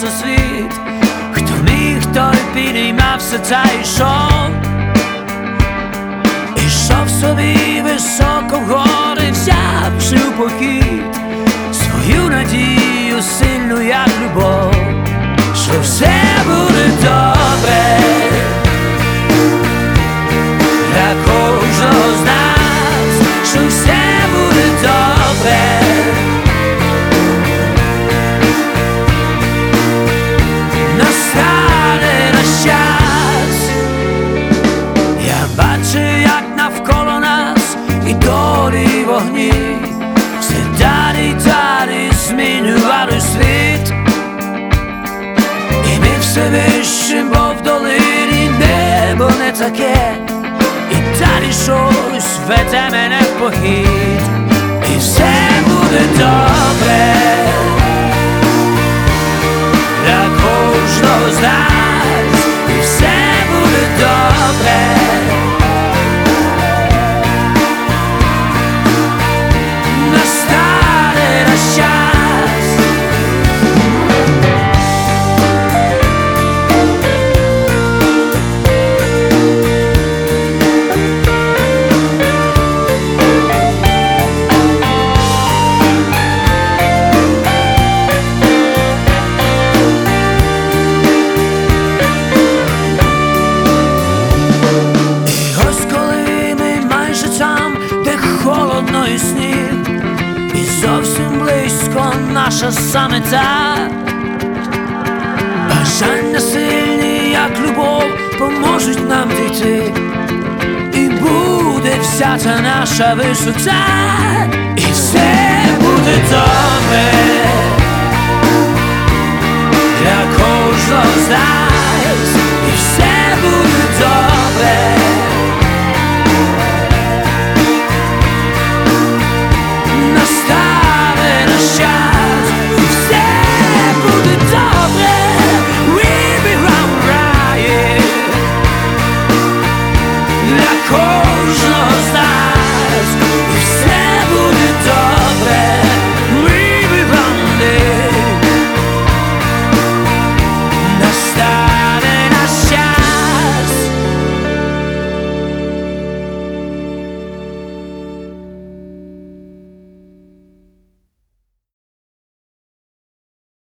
у світ. Хто міг, той підіймався та йшов. Ішов собі високо вгори, взявши у похід свою надію сильну, як любов, що все буде добре для кожного з нас, що все буде добре. Настане наш час. Я бачу, як навколо нас і долі вогні все далі й далі змінювали світ. І ми все вище, бо в долині небо не таке, і далі щось веде мене в похід. І все буде добре для кожного з нас, і все буде добре. Настане наш час. Холодно і сніг, і зовсім близько наша самета. Бажання сильні, як любов, поможуть нам дійти, і буде вся та наша висота, і все буде добре для кожного з нас.